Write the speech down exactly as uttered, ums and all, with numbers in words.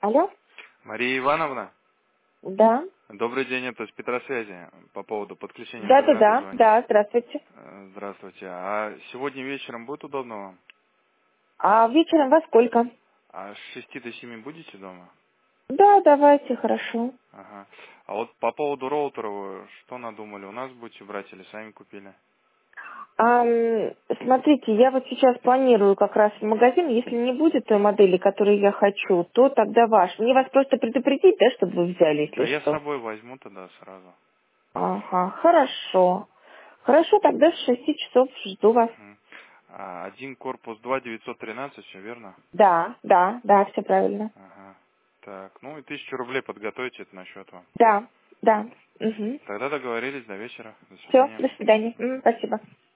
Алло? Мария Ивановна, Да. добрый день, это с Петросвязи. По поводу подключения Да, да, интернета да, звоню. да, здравствуйте. Э, Здравствуйте. А сегодня вечером будет удобно вам? А вечером во сколько? А с шести до семи будете дома? Да, давайте, хорошо. Ага. А вот по поводу роутера, вы что надумали? У нас будете брать или сами купили? А, м, смотрите, я вот сейчас планирую как раз в магазин. Если не будет той модели, которую я хочу, то тогда ваш. Мне вас просто предупредить, да, чтобы вы взяли, Да если я с что. собой возьму тогда сразу. Ага, хорошо. Хорошо, тогда с шести часов жду вас. Мгм. А, один корпус два девятьсот тринадцать, все верно? Да, да, да, все правильно. Ага. Так, ну и тысячу рублей подготовьте это на счет вам. Да, да. Угу. Тогда договорились до вечера. До Все, свидания. до свидания. М, Мгм. спасибо.